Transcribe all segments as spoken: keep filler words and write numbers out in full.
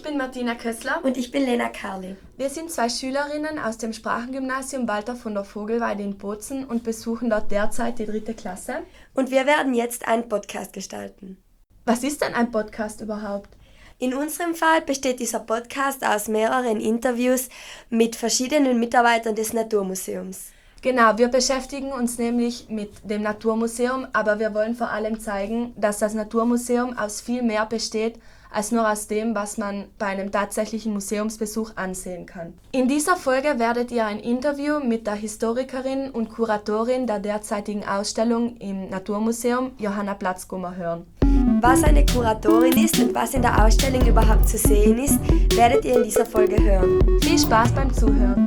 Ich bin Martina Kössler. Und ich bin Lena Karli. Wir sind zwei Schülerinnen aus dem Sprachengymnasium Walter von der Vogelweide in Bozen und besuchen dort derzeit die dritte Klasse. Und wir werden jetzt einen Podcast gestalten. Was ist denn ein Podcast überhaupt? In unserem Fall besteht dieser Podcast aus mehreren Interviews mit verschiedenen Mitarbeitern des Naturmuseums. Genau, wir beschäftigen uns nämlich mit dem Naturmuseum, aber wir wollen vor allem zeigen, dass das Naturmuseum aus viel mehr besteht, als nur aus dem, was man bei einem tatsächlichen Museumsbesuch ansehen kann. In dieser Folge werdet ihr ein Interview mit der Historikerin und Kuratorin der derzeitigen Ausstellung im Naturmuseum, Johanna Platzgummer, hören. Was eine Kuratorin ist und was in der Ausstellung überhaupt zu sehen ist, werdet ihr in dieser Folge hören. Viel Spaß beim Zuhören!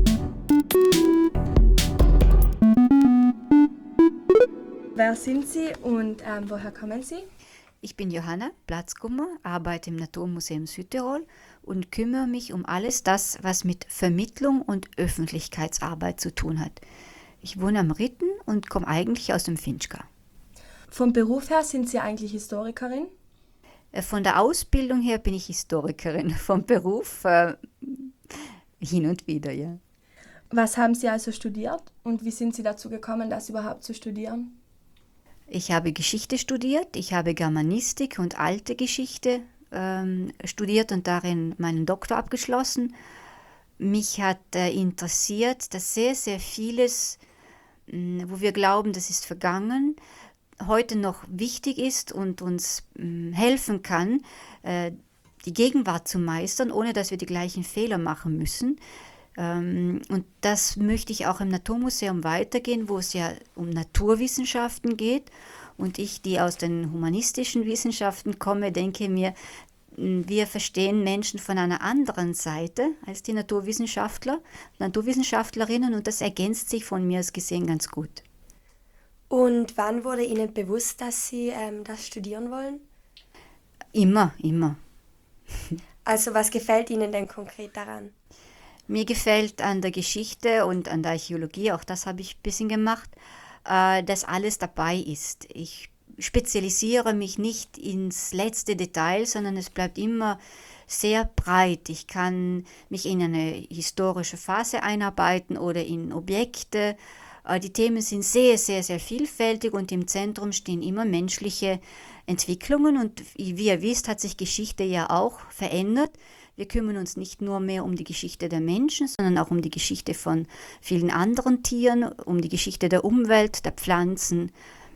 Wer sind Sie und ähm, woher kommen Sie? Ich bin Johanna Platzgummer, arbeite im Naturmuseum Südtirol und kümmere mich um alles das, was mit Vermittlung und Öffentlichkeitsarbeit zu tun hat. Ich wohne am Ritten und komme eigentlich aus dem Finchgau. Vom Beruf her sind Sie eigentlich Historikerin? Von der Ausbildung her bin ich Historikerin, vom Beruf äh, hin und wieder, ja. Was haben Sie also studiert und wie sind Sie dazu gekommen, das überhaupt zu studieren? Ich habe Geschichte studiert, ich habe Germanistik und alte Geschichte ähm, studiert und darin meinen Doktor abgeschlossen. Mich hat äh, interessiert, dass sehr, sehr vieles, mh, wo wir glauben, das ist vergangen, heute noch wichtig ist und uns mh, helfen kann, äh, die Gegenwart zu meistern, ohne dass wir die gleichen Fehler machen müssen. Ähm, und das möchte ich auch im Naturmuseum weitergehen, wo es ja um Naturwissenschaften geht. Und ich, die aus den humanistischen Wissenschaften komme, denke mir, wir verstehen Menschen von einer anderen Seite als die Naturwissenschaftler, Naturwissenschaftlerinnen, und das ergänzt sich von mir aus gesehen ganz gut. Und wann wurde Ihnen bewusst, dass Sie ähm, das studieren wollen? Immer, immer. Also was gefällt Ihnen denn konkret daran? Mir gefällt an der Geschichte und an der Archäologie, auch das habe ich ein bisschen gemacht, äh, dass alles dabei ist. Ich spezialisiere mich nicht ins letzte Detail, sondern es bleibt immer sehr breit. Ich kann mich in eine historische Phase einarbeiten oder in Objekte. Äh, die Themen sind sehr, sehr, sehr vielfältig und im Zentrum stehen immer menschliche Entwicklungen. Und wie ihr wisst, hat sich Geschichte ja auch verändert. Wir kümmern uns nicht nur mehr um die Geschichte der Menschen, sondern auch um die Geschichte von vielen anderen Tieren, um die Geschichte der Umwelt, der Pflanzen.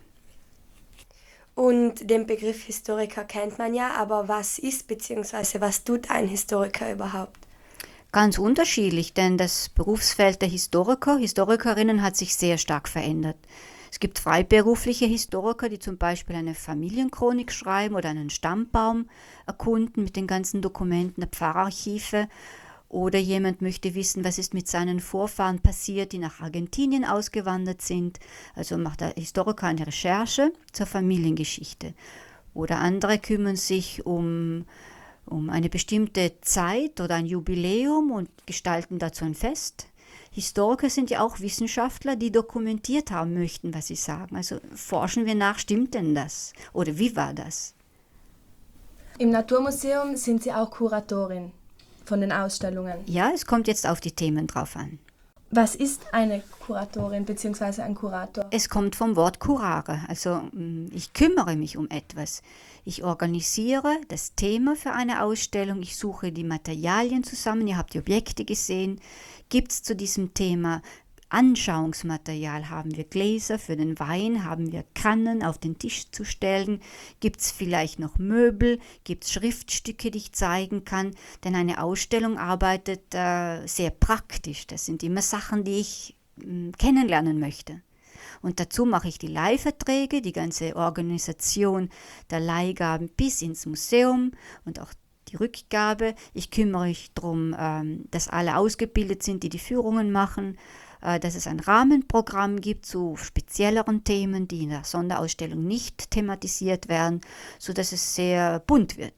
Und den Begriff Historiker kennt man ja, aber was ist bzw. was tut ein Historiker überhaupt? Ganz unterschiedlich, denn das Berufsfeld der Historiker, Historikerinnen hat sich sehr stark verändert. Es gibt freiberufliche Historiker, die zum Beispiel eine Familienchronik schreiben oder einen Stammbaum erkunden mit den ganzen Dokumenten der Pfarrarchive. Oder jemand möchte wissen, was ist mit seinen Vorfahren passiert, die nach Argentinien ausgewandert sind. Also macht der Historiker eine Recherche zur Familiengeschichte. Oder andere kümmern sich um, um eine bestimmte Zeit oder ein Jubiläum und gestalten dazu ein Fest. Historiker sind ja auch Wissenschaftler, die dokumentiert haben möchten, was sie sagen. Also forschen wir nach, stimmt denn das? Oder wie war das? Im Naturmuseum sind Sie auch Kuratorin von den Ausstellungen. Ja, es kommt jetzt auf die Themen drauf an. Was ist eine Kuratorin bzw. ein Kurator? Es kommt vom Wort curare, also ich kümmere mich um etwas. Ich organisiere das Thema für eine Ausstellung, ich suche die Materialien zusammen, ihr habt die Objekte gesehen. Gibt es zu diesem Thema Anschauungsmaterial? Haben wir Gläser für den Wein? Haben wir Kannen auf den Tisch zu stellen? Gibt es vielleicht noch Möbel? Gibt es Schriftstücke, die ich zeigen kann? Denn eine Ausstellung arbeitet äh, sehr praktisch. Das sind immer Sachen, die ich mh, kennenlernen möchte. Und dazu mache ich die Leihverträge, die ganze Organisation der Leihgaben bis ins Museum und auch die Rückgabe. Ich kümmere mich darum, dass alle ausgebildet sind, die die Führungen machen, dass es ein Rahmenprogramm gibt zu spezielleren Themen, die in der Sonderausstellung nicht thematisiert werden, sodass es sehr bunt wird.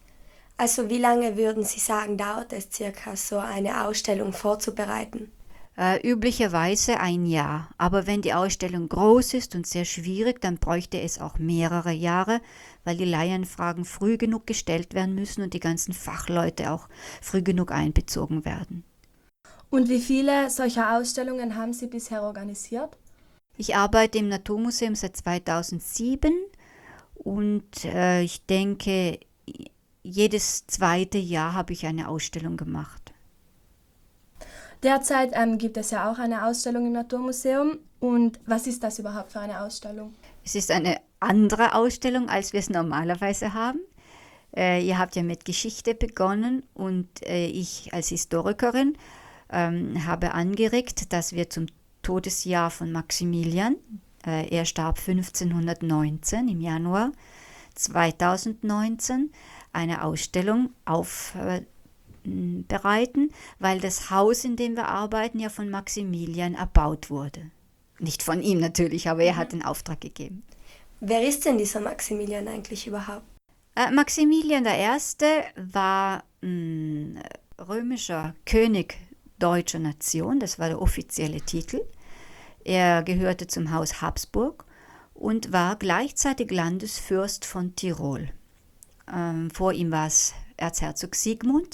Also wie lange würden Sie sagen, dauert es circa, so eine Ausstellung vorzubereiten? Äh, üblicherweise ein Jahr. Aber wenn die Ausstellung groß ist und sehr schwierig, dann bräuchte es auch mehrere Jahre, weil die Laienfragen früh genug gestellt werden müssen und die ganzen Fachleute auch früh genug einbezogen werden. Und wie viele solcher Ausstellungen haben Sie bisher organisiert? Ich arbeite im Naturmuseum seit zweitausendsieben und äh, ich denke, jedes zweite Jahr habe ich eine Ausstellung gemacht. Derzeit ähm, gibt es ja auch eine Ausstellung im Naturmuseum. Und was ist das überhaupt für eine Ausstellung? Es ist eine andere Ausstellung, als wir es normalerweise haben. Äh, ihr habt ja mit Geschichte begonnen und äh, ich als Historikerin ähm, habe angeregt, dass wir zum Todesjahr von Maximilian, äh, er starb fünfzehnhundertneunzehn im Januar zweitausendneunzehn, eine Ausstellung aufbereiten, äh, weil das Haus, in dem wir arbeiten, ja von Maximilian erbaut wurde. Nicht von ihm natürlich, aber er hat den Auftrag gegeben. Wer ist denn dieser Maximilian eigentlich überhaupt? Äh, Maximilian der Erste war ein römischer König deutscher Nation, das war der offizielle Titel. Er gehörte zum Haus Habsburg und war gleichzeitig Landesfürst von Tirol. Ähm, vor ihm war es Erzherzog Sigmund.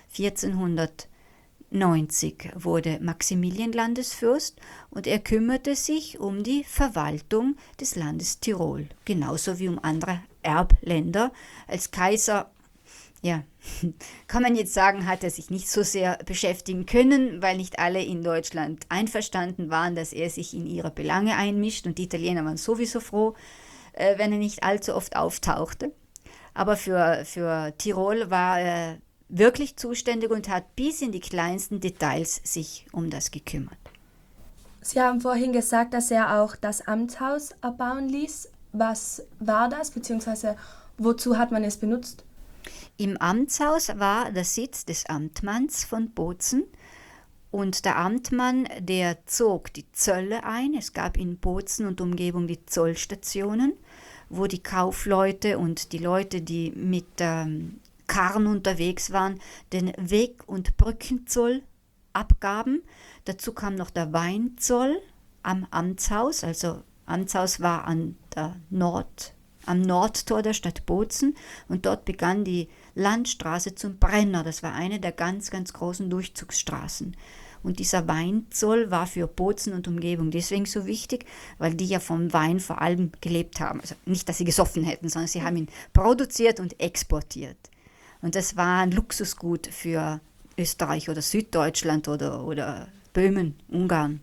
vierzehnhundertneunzig wurde Maximilian Landesfürst und er kümmerte sich um die Verwaltung des Landes Tirol, genauso wie um andere Erbländer. Als Kaiser, ja, kann man jetzt sagen, hat er sich nicht so sehr beschäftigen können, weil nicht alle in Deutschland einverstanden waren, dass er sich in ihre Belange einmischt und die Italiener waren sowieso froh, äh, wenn er nicht allzu oft auftauchte. Aber für, für Tirol war er wirklich zuständig und hat bis in die kleinsten Details sich um das gekümmert. Sie haben vorhin gesagt, dass er auch das Amtshaus erbauen ließ. Was war das, beziehungsweise wozu hat man es benutzt? Im Amtshaus war der Sitz des Amtmanns von Bozen und der Amtmann, der zog die Zölle ein. Es gab in Bozen und Umgebung die Zollstationen, wo die Kaufleute und die Leute, die mit ähm, Karren unterwegs waren, den Weg- und Brückenzoll abgaben. Dazu kam noch der Weinzoll am Amtshaus, also Amtshaus war an der Nord, am Nordtor der Stadt Bozen und dort begann die Landstraße zum Brenner. Das war eine der ganz, ganz großen Durchzugsstraßen. Und dieser Weinzoll war für Bozen und Umgebung deswegen so wichtig, weil die ja vom Wein vor allem gelebt haben. Also nicht, dass sie gesoffen hätten, sondern sie haben ihn produziert und exportiert. Und das war ein Luxusgut für Österreich oder Süddeutschland oder, oder Böhmen, Ungarn.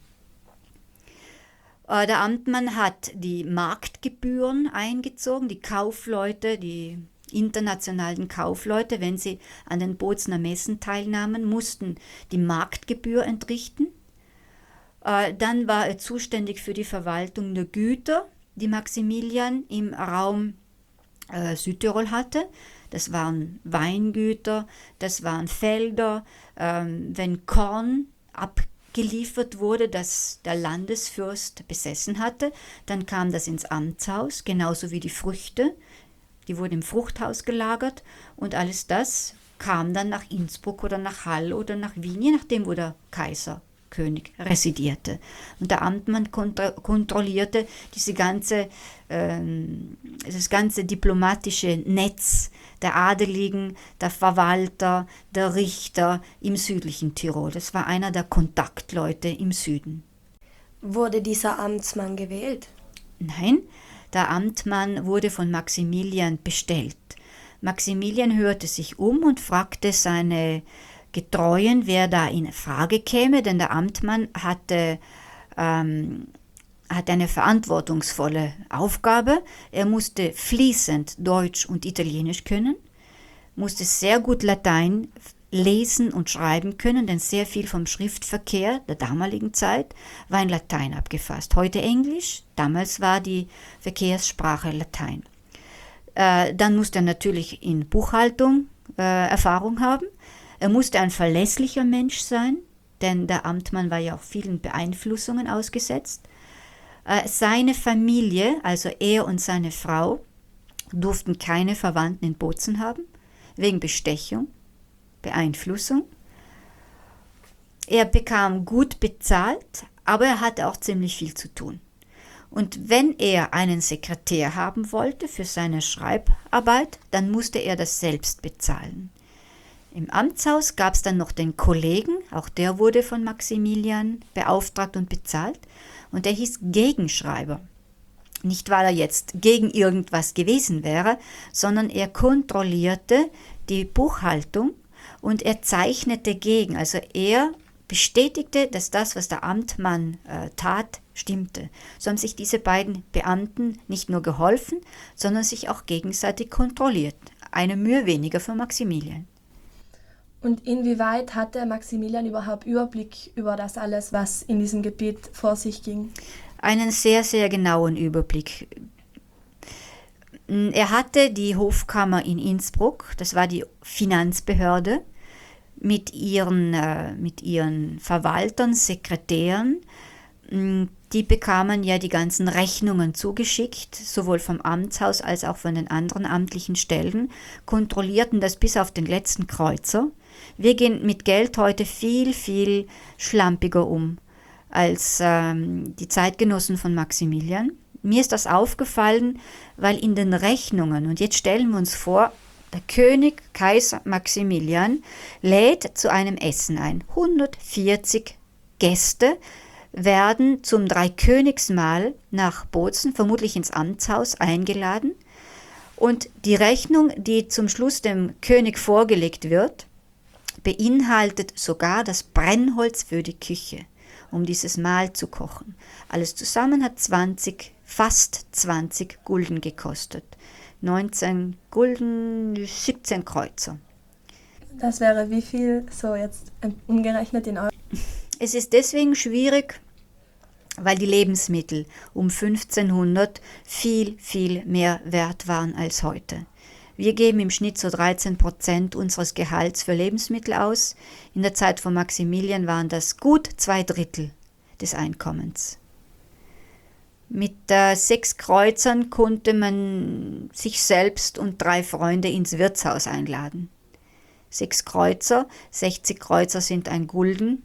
Der Amtmann hat die Marktgebühren eingezogen, die Kaufleute, die internationalen Kaufleute, wenn sie an den Bozener Messen teilnahmen, mussten die Marktgebühr entrichten. Dann war er zuständig für die Verwaltung der Güter, die Maximilian im Raum äh, Südtirol hatte. Das waren Weingüter, das waren Felder, ähm, wenn Korn abgeliefert wurde, das der Landesfürst besessen hatte, dann kam das ins Amtshaus, genauso wie die Früchte, die wurden im Fruchthaus gelagert und alles das kam dann nach Innsbruck oder nach Hall oder nach Wien, je nachdem, wo der Kaiser, König residierte. Und der Amtmann kontro- kontrollierte diese ganze, ähm, das ganze diplomatische Netz der Adeligen, der Verwalter, der Richter im südlichen Tirol. Das war einer der Kontaktleute im Süden. Wurde dieser Amtsmann gewählt? Nein, der Amtmann wurde von Maximilian bestellt. Maximilian hörte sich um und fragte seine Getreuen, wer da in Frage käme, denn der Amtmann hatte, ähm, hatte eine verantwortungsvolle Aufgabe. Er musste fließend Deutsch und Italienisch können, musste sehr gut Latein lesen und schreiben können, denn sehr viel vom Schriftverkehr der damaligen Zeit war in Latein abgefasst. Heute Englisch, damals war die Verkehrssprache Latein. Äh, dann musste er natürlich in Buchhaltung äh, Erfahrung haben. Er musste ein verlässlicher Mensch sein, denn der Amtmann war ja auch vielen Beeinflussungen ausgesetzt. Äh, seine Familie, also er und seine Frau, durften keine Verwandten in Bozen haben, wegen Bestechung, Beeinflussung. er bekam gut bezahlt, aber er hatte auch ziemlich viel zu tun. Und wenn er einen Sekretär haben wollte für seine Schreibarbeit, dann musste er das selbst bezahlen. Im Amtshaus gab es dann noch den Kollegen, auch der wurde von Maximilian beauftragt und bezahlt, und der hieß Gegenschreiber. Nicht, weil er jetzt gegen irgendwas gewesen wäre, sondern er kontrollierte die Buchhaltung und er zeichnete gegen. Also er bestätigte, dass das, was der Amtmann äh, tat, stimmte. So haben sich diese beiden Beamten nicht nur geholfen, sondern sich auch gegenseitig kontrolliert. Eine Mühe weniger für Maximilian. Und inwieweit hatte Maximilian überhaupt Überblick über das alles, was in diesem Gebiet vor sich ging? Einen sehr, sehr genauen Überblick. Er hatte die Hofkammer in Innsbruck, das war die Finanzbehörde, mit ihren, äh, mit ihren Verwaltern, Sekretären. Die bekamen ja die ganzen Rechnungen zugeschickt, sowohl vom Amtshaus als auch von den anderen amtlichen Stellen, kontrollierten das bis auf den letzten Kreuzer. Wir gehen mit Geld heute viel, viel schlampiger um als ähm, die Zeitgenossen von Maximilian. Mir ist das aufgefallen, weil in den Rechnungen, und jetzt stellen wir uns vor, der König, Kaiser Maximilian, lädt zu einem Essen ein. hundertvierzig Gäste werden zum Dreikönigsmahl nach Bozen, vermutlich ins Amtshaus, eingeladen. Und die Rechnung, die zum Schluss dem König vorgelegt wird, beinhaltet sogar das Brennholz für die Küche, um dieses Mahl zu kochen. Alles zusammen hat zwanzig, fast zwanzig Gulden gekostet. neunzehn Gulden, siebzehn Kreuzer. Das wäre wie viel, so jetzt umgerechnet in Euro? Es ist deswegen schwierig, weil die Lebensmittel um fünfzehnhundert viel, viel mehr wert waren als heute. Wir geben im Schnitt so dreizehn Prozent unseres Gehalts für Lebensmittel aus. In der Zeit von Maximilian waren das gut zwei Drittel des Einkommens. Mit äh, sechs Kreuzern konnte man sich selbst und drei Freunde ins Wirtshaus einladen. Sechs Kreuzer, sechzig Kreuzer sind ein Gulden.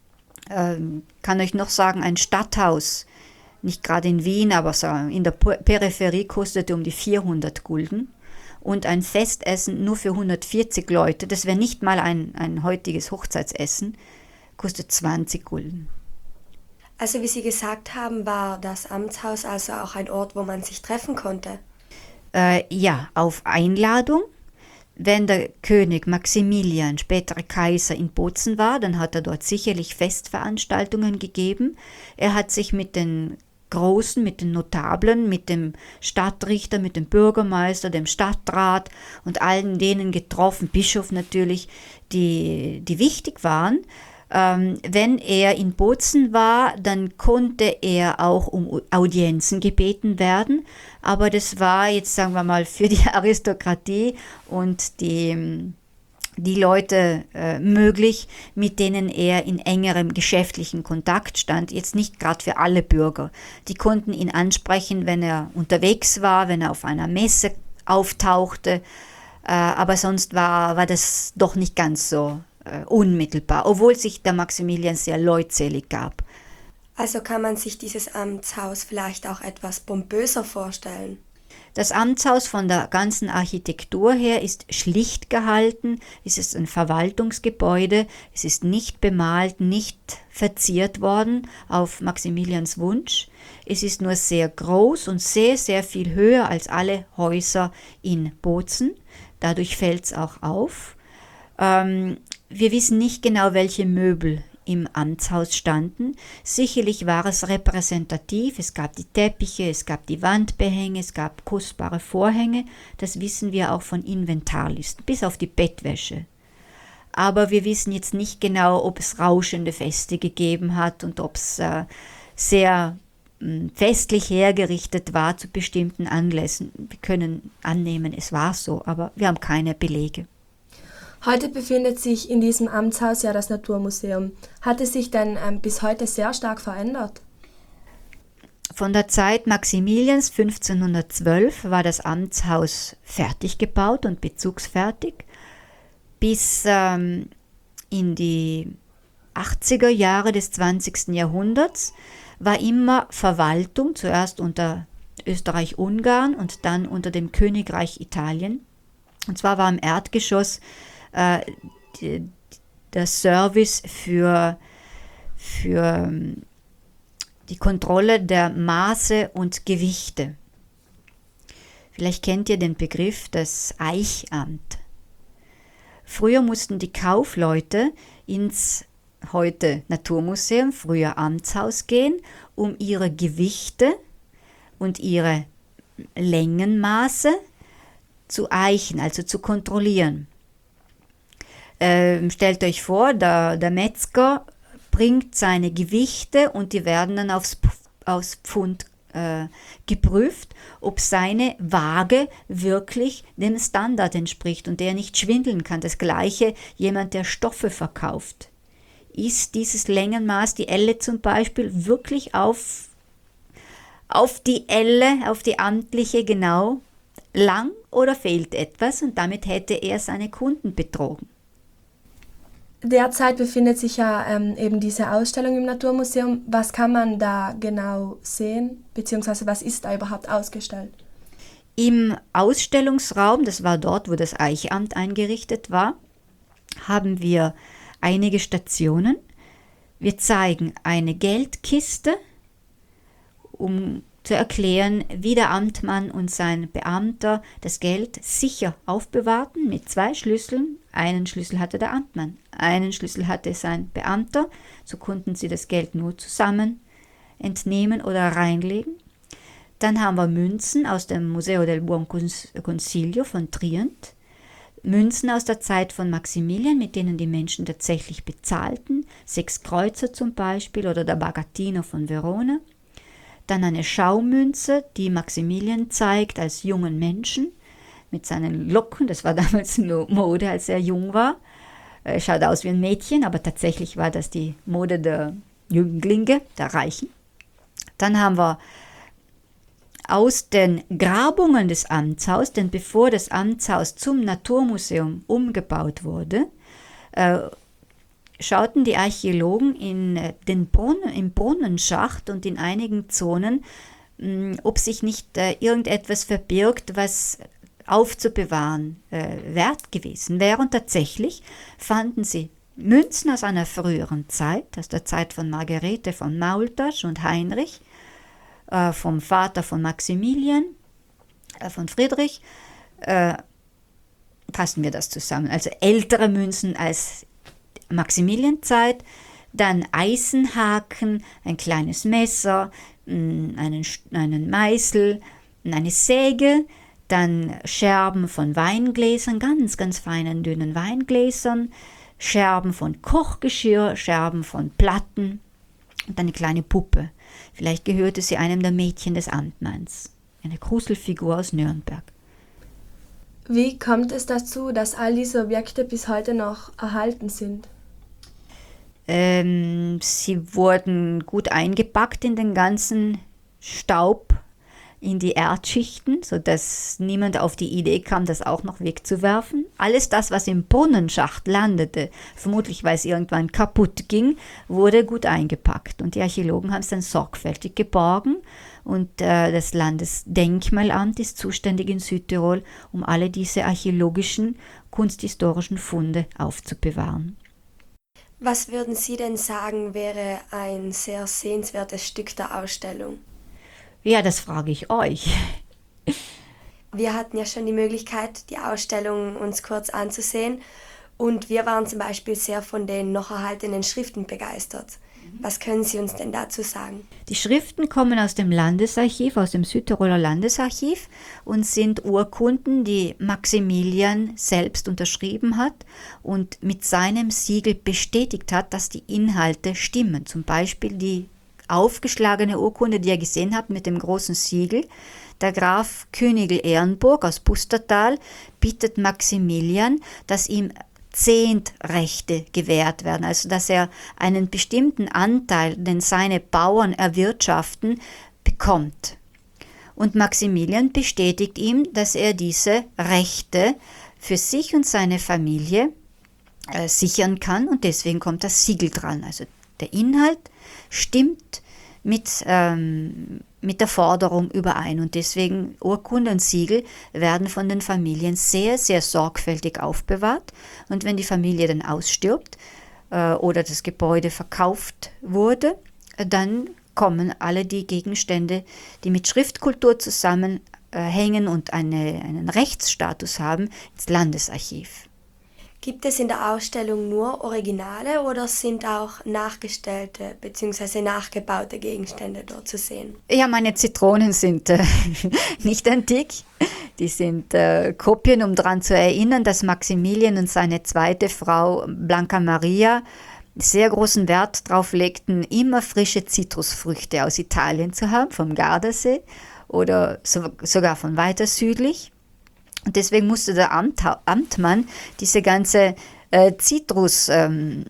Ähm, kann euch noch sagen, ein Stadthaus, nicht gerade in Wien, aber so in der Peripherie, kostete um die vierhundert Gulden. Und ein Festessen nur für hundertvierzig Leute, das wäre nicht mal ein, ein heutiges Hochzeitsessen, kostet zwanzig Gulden. Also wie Sie gesagt haben, war das Amtshaus also auch ein Ort, wo man sich treffen konnte? Äh, ja, auf Einladung. Wenn der König Maximilian, spätere Kaiser, in Bozen war, dann hat er dort sicherlich Festveranstaltungen gegeben. Er hat sich mit den Großen, mit den Notablen, mit dem Stadtrichter, mit dem Bürgermeister, dem Stadtrat und allen denen getroffen, Bischof natürlich, die, die wichtig waren. Ähm, wenn er in Bozen war, dann konnte er auch um Audienzen gebeten werden, aber das war jetzt, sagen wir mal, für die Aristokratie und die, die Leute äh, möglich, mit denen er in engerem geschäftlichen Kontakt stand, jetzt nicht gerade für alle Bürger. Die konnten ihn ansprechen, wenn er unterwegs war, wenn er auf einer Messe auftauchte, äh, aber sonst war, war das doch nicht ganz so unmittelbar, obwohl sich der Maximilian sehr leutselig gab. Also kann man sich dieses Amtshaus vielleicht auch etwas pompöser vorstellen? Das Amtshaus von der ganzen Architektur her ist schlicht gehalten, es ist ein Verwaltungsgebäude, es ist nicht bemalt, nicht verziert worden auf Maximilians Wunsch. Es ist nur sehr groß und sehr, sehr viel höher als alle Häuser in Bozen, dadurch fällt es auch auf. Ähm, Wir wissen nicht genau, welche Möbel im Amtshaus standen. Sicherlich war es repräsentativ. Es gab die Teppiche, es gab die Wandbehänge, es gab kostbare Vorhänge. Das wissen wir auch von Inventarlisten, bis auf die Bettwäsche. Aber wir wissen jetzt nicht genau, ob es rauschende Feste gegeben hat und ob es äh, sehr mh, festlich hergerichtet war zu bestimmten Anlässen. Wir können annehmen, es war so, aber wir haben keine Belege. Heute befindet sich in diesem Amtshaus ja das Naturmuseum. Hat es sich denn ähm, bis heute sehr stark verändert? Von der Zeit Maximilians fünfzehnhundertzwölf war das Amtshaus fertig gebaut und bezugsfertig. Bis ähm, in die achtziger Jahre des zwanzigsten Jahrhunderts war immer Verwaltung, zuerst unter Österreich-Ungarn und dann unter dem Königreich Italien. Und zwar war im Erdgeschoss äh, die, der Service für, für die Kontrolle der Maße und Gewichte. Vielleicht kennt ihr den Begriff das Eichamt. Früher mussten die Kaufleute ins heute Naturmuseum, früher Amtshaus gehen, um ihre Gewichte und ihre Längenmaße zu eichen, also zu kontrollieren. Ähm, stellt euch vor, der, der Metzger bringt seine Gewichte und die werden dann aufs, aufs Pfund äh, geprüft, ob seine Waage wirklich dem Standard entspricht und der nicht schwindeln kann. Das gleiche jemand, der Stoffe verkauft. Ist dieses Längenmaß, die Elle zum Beispiel, wirklich auf, auf die Elle, auf die amtliche genau lang oder fehlt etwas? Und damit hätte er seine Kunden betrogen. Derzeit befindet sich ja ähm, eben diese Ausstellung im Naturmuseum. Was kann man da genau sehen, beziehungsweise was ist da überhaupt ausgestellt? Im Ausstellungsraum, das war dort, wo das Eichamt eingerichtet war, haben wir einige Stationen. Wir zeigen eine Geldkiste, um zu erklären, wie der Amtmann und sein Beamter das Geld sicher aufbewahrten mit zwei Schlüsseln. Einen Schlüssel hatte der Amtmann, einen Schlüssel hatte sein Beamter. So konnten sie das Geld nur zusammen entnehmen oder reinlegen. Dann haben wir Münzen aus dem Museo del Buon Consiglio von Trient. Münzen aus der Zeit von Maximilian, mit denen die Menschen tatsächlich bezahlten. Sechs Kreuzer zum Beispiel oder der Bagatino von Verona. Dann eine Schaumünze, die Maximilian zeigt als jungen Menschen mit seinen Locken. Das war damals Mode, als er jung war. Er schaut aus wie ein Mädchen, aber tatsächlich war das die Mode der Jünglinge, der Reichen. Dann haben wir aus den Grabungen des Amtshauses, denn bevor das Amtshaus zum Naturmuseum umgebaut wurde, äh, schauten die Archäologen in äh, den Brunnen, im Brunnenschacht und in einigen Zonen, mh, ob sich nicht äh, irgendetwas verbirgt, was aufzubewahren äh, wert gewesen wäre. Und tatsächlich fanden sie Münzen aus einer früheren Zeit, aus der Zeit von Margarete von Maultasch und Heinrich, äh, vom Vater von Maximilian, äh, von Friedrich, äh, fassen wir das zusammen. Also ältere Münzen als Maximilianzeit, dann Eisenhaken, ein kleines Messer, einen, einen Meißel, eine Säge, dann Scherben von Weingläsern, ganz, ganz feinen, dünnen Weingläsern, Scherben von Kochgeschirr, Scherben von Platten und eine kleine Puppe. Vielleicht gehörte sie einem der Mädchen des Amtmanns, eine Gruselfigur aus Nürnberg. Wie kommt es dazu, dass all diese Objekte bis heute noch erhalten sind? Ähm, sie wurden gut eingepackt in den ganzen Staub, in die Erdschichten, sodass niemand auf die Idee kam, das auch noch wegzuwerfen. Alles das, was im Brunnenschacht landete, vermutlich weil es irgendwann kaputt ging, wurde gut eingepackt. Und die Archäologen haben es dann sorgfältig geborgen. Und äh, das Landesdenkmalamt ist zuständig in Südtirol, um alle diese archäologischen, kunsthistorischen Funde aufzubewahren. Was würden Sie denn sagen, wäre ein sehr sehenswertes Stück der Ausstellung? Ja, das frage ich euch. Wir hatten ja schon die Möglichkeit, die Ausstellung uns kurz anzusehen und wir waren zum Beispiel sehr von den noch erhaltenen Schriften begeistert. Was können Sie uns denn dazu sagen? Die Schriften kommen aus dem Landesarchiv, aus dem Südtiroler Landesarchiv und sind Urkunden, die Maximilian selbst unterschrieben hat und mit seinem Siegel bestätigt hat, dass die Inhalte stimmen. Zum Beispiel die aufgeschlagene Urkunde, die ihr gesehen habt mit dem großen Siegel. Der Graf Königl Ehrenburg aus Pustertal bittet Maximilian, dass ihm Zehntrechte gewährt werden, also dass er einen bestimmten Anteil, den seine Bauern erwirtschaften, bekommt. Und Maximilian bestätigt ihm, dass er diese Rechte für sich und seine Familie äh, sichern kann und deswegen kommt das Siegel dran. Also der Inhalt stimmt mit, ähm, mit der Forderung überein und deswegen Urkunde und Siegel werden von den Familien sehr, sehr sorgfältig aufbewahrt und wenn die Familie dann ausstirbt äh, oder das Gebäude verkauft wurde, äh, dann kommen alle die Gegenstände, die mit Schriftkultur zusammenhängen äh, und eine, einen Rechtsstatus haben, ins Landesarchiv. Gibt es in der Ausstellung nur Originale oder sind auch nachgestellte bzw. nachgebaute Gegenstände dort zu sehen? Ja, meine Zitronen sind äh, nicht antik. Die sind äh, Kopien, um daran zu erinnern, dass Maximilian und seine zweite Frau Blanca Maria sehr großen Wert darauf legten, immer frische Zitrusfrüchte aus Italien zu haben, vom Gardasee oder so, sogar von weiter südlich. Und deswegen musste der Amt, Amtmann diese ganze äh, Zitruslieferung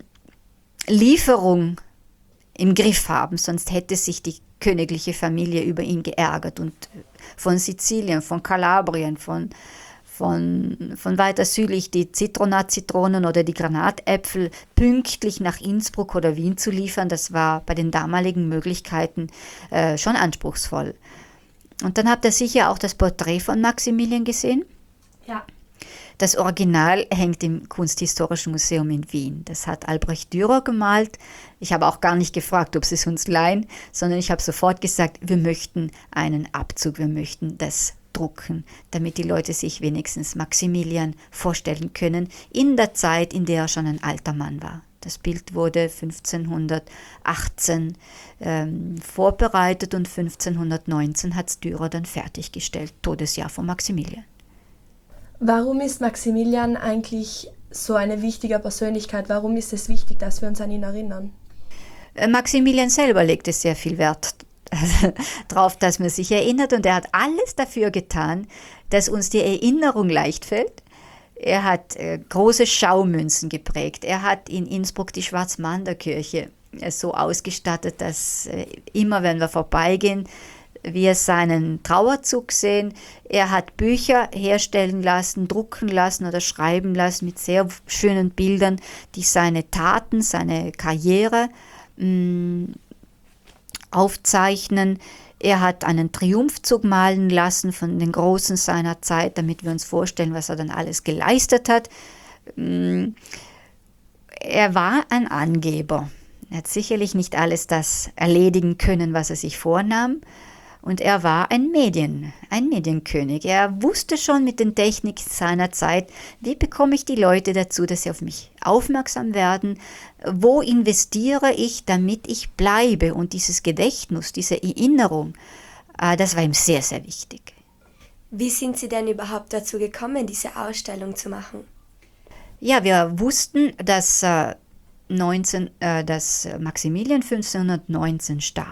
ähm, im Griff haben, sonst hätte sich die königliche Familie über ihn geärgert. Und von Sizilien, von Kalabrien, von, von, von weiter südlich die Zitronat-Zitronen oder die Granatäpfel pünktlich nach Innsbruck oder Wien zu liefern, das war bei den damaligen Möglichkeiten äh, schon anspruchsvoll. Und dann habt ihr sicher auch das Porträt von Maximilian gesehen. Ja. Das Original hängt im Kunsthistorischen Museum in Wien. Das hat Albrecht Dürer gemalt. Ich habe auch gar nicht gefragt, ob sie es uns leihen, sondern ich habe sofort gesagt, wir möchten einen Abzug, wir möchten das drucken, damit die Leute sich wenigstens Maximilian vorstellen können, in der Zeit, in der er schon ein alter Mann war. Das Bild wurde fünfzehnhundertachtzehn ähm, vorbereitet und fünfzehnhundertneunzehn hat es Dürer dann fertiggestellt, Todesjahr von Maximilian. Warum ist Maximilian eigentlich so eine wichtige Persönlichkeit? Warum ist es wichtig, dass wir uns an ihn erinnern? Maximilian selber legte sehr viel Wert darauf, dass man sich erinnert und er hat alles dafür getan, dass uns die Erinnerung leicht fällt. Er hat äh, große Schaumünzen geprägt. Er hat in Innsbruck die Schwarzmanderkirche äh, so ausgestattet, dass äh, immer, wenn wir vorbeigehen, wir seinen Trauerzug sehen. Er hat Bücher herstellen lassen, drucken lassen oder schreiben lassen mit sehr schönen Bildern, die seine Taten, seine Karriere mh, aufzeichnen. Er hat einen Triumphzug malen lassen von den Großen seiner Zeit, damit wir uns vorstellen, was er dann alles geleistet hat. Er war ein Angeber. Er hat sicherlich nicht alles das erledigen können, was er sich vornahm. Und er war ein Medien, ein Medienkönig. Er wusste schon mit den Techniken seiner Zeit, wie bekomme ich die Leute dazu, dass sie auf mich aufmerksam werden, wo investiere ich, damit ich bleibe. Und dieses Gedächtnis, diese Erinnerung, das war ihm sehr, sehr wichtig. Wie sind Sie denn überhaupt dazu gekommen, diese Ausstellung zu machen? Ja, wir wussten, dass, äh, neunzehn, äh, dass Maximilian fünfzehnhundertneunzehn starb.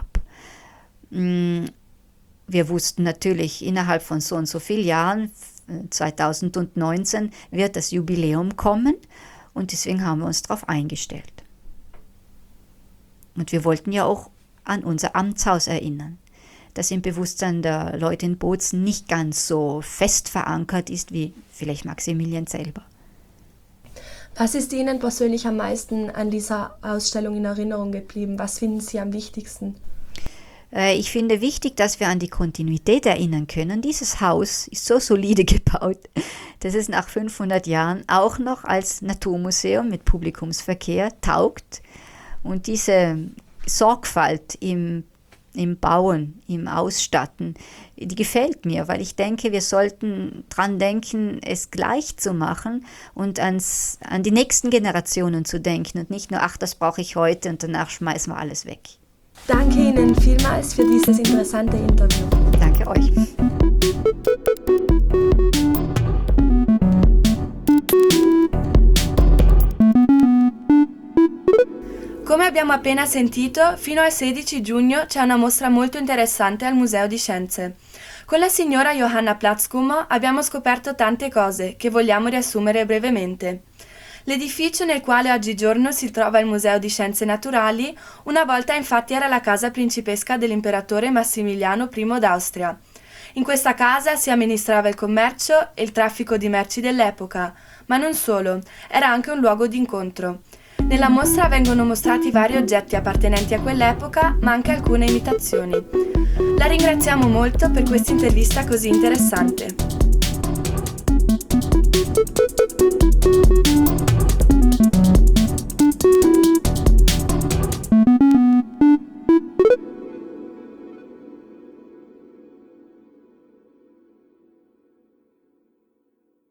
Wir wussten natürlich, innerhalb von so und so vielen Jahren, zweitausendneunzehn, wird das Jubiläum kommen und deswegen haben wir uns darauf eingestellt. Und wir wollten ja auch an unser Amtshaus erinnern, das im Bewusstsein der Leute in Bozen nicht ganz so fest verankert ist wie vielleicht Maximilian selber. Was ist Ihnen persönlich am meisten an dieser Ausstellung in Erinnerung geblieben? Was finden Sie am wichtigsten? Ich finde wichtig, dass wir an die Kontinuität erinnern können. Dieses Haus ist so solide gebaut, dass es nach fünfhundert Jahren auch noch als Naturmuseum mit Publikumsverkehr taugt. Und diese Sorgfalt im, im Bauen, im Ausstatten, die gefällt mir, weil ich denke, wir sollten dran denken, es gleich zu machen und ans, an die nächsten Generationen zu denken und nicht nur, ach, das brauche ich heute und danach schmeißen wir alles weg. Danke Ihnen vielmals für dieses interessante Interview. Danke euch. Come abbiamo appena sentito, fino al sedici giugno c'è una mostra molto interessante al Museo di Scienze. Con la signora Johanna Platzkummer abbiamo scoperto tante cose che vogliamo riassumere brevemente. L'edificio nel quale oggigiorno si trova il Museo di Scienze Naturali, una volta infatti era la casa principesca dell'imperatore Massimiliano I d'Austria. In questa casa si amministrava il commercio e il traffico di merci dell'epoca, ma non solo, era anche un luogo di incontro. Nella mostra vengono mostrati vari oggetti appartenenti a quell'epoca, ma anche alcune imitazioni. La ringraziamo molto per questa intervista così interessante.